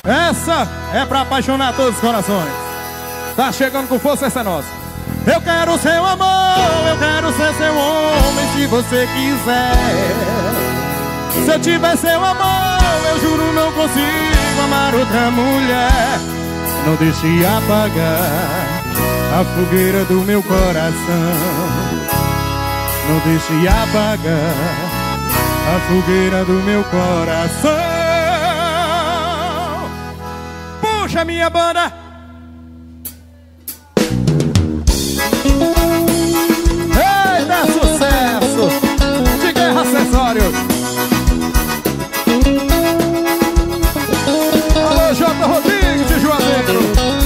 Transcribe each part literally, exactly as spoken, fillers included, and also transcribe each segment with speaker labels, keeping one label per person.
Speaker 1: Essa é pra apaixonar todos os corações. Tá chegando com força, essa é nossa. Eu quero seu amor, eu quero ser seu homem se você quiser. Se eu tiver seu amor, eu juro não consigo amar outra mulher. Não deixe apagar a fogueira do meu coração. Não deixe apagar a fogueira do meu coração. Puxa minha banda. Eita, sucesso de Guerra Acessórios. Alô, J. Rodrigues de Juazeiro.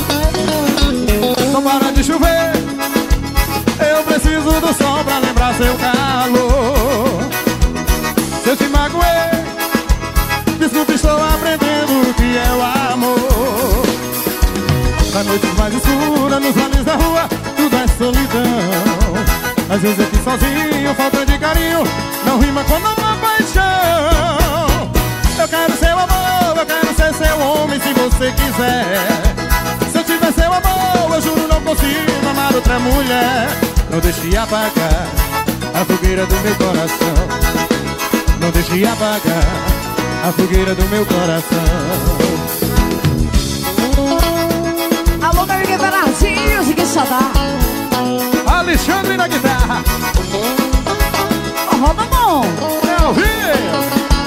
Speaker 1: Não para de chover, eu preciso do sol pra lembrar seu calor. Se eu te magoei, desculpe, estou aprendendo o que é o amor. Na noite mais escura, nos vales da rua, tudo é solidão. Às vezes aqui sozinho, falta de carinho, não rima com uma paixão. Eu quero seu amor, eu quero ser seu homem se você quiser. Se eu tiver seu amor, eu juro não consigo amar outra mulher. Não deixe apagar a fogueira do meu coração. Não deixe apagar a fogueira do meu coração.
Speaker 2: Alô, meu amigo Bernardinho, de Quixadá.
Speaker 1: Alexandre na guitarra.
Speaker 2: Roda bom.
Speaker 1: É ao vivo.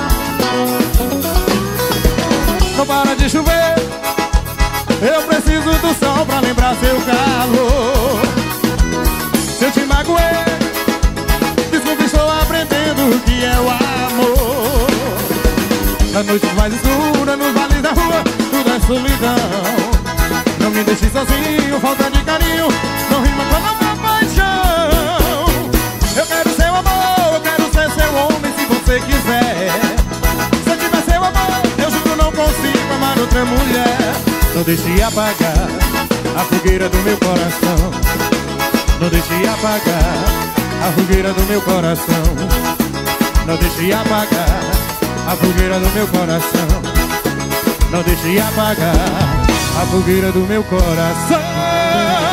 Speaker 1: Não para de chover, eu preciso do sol pra lembrar seu calor. Se eu te magoei, desculpe, estou aprendendo o que é o amor. Na noite mais escura, nos vales da rua, tudo é solidão. Não me deixe sozinho, falta de carinho, não rima com uma paixão. Eu quero seu amor, eu quero ser seu homem se você quiser. Se eu tiver seu amor, eu juro não consigo amar outra mulher. Não deixe apagar a fogueira do meu coração. Não deixe apagar a fogueira do meu coração. Não deixe apagar a fogueira do meu coração. Não deixe apagar a fogueira do meu coração.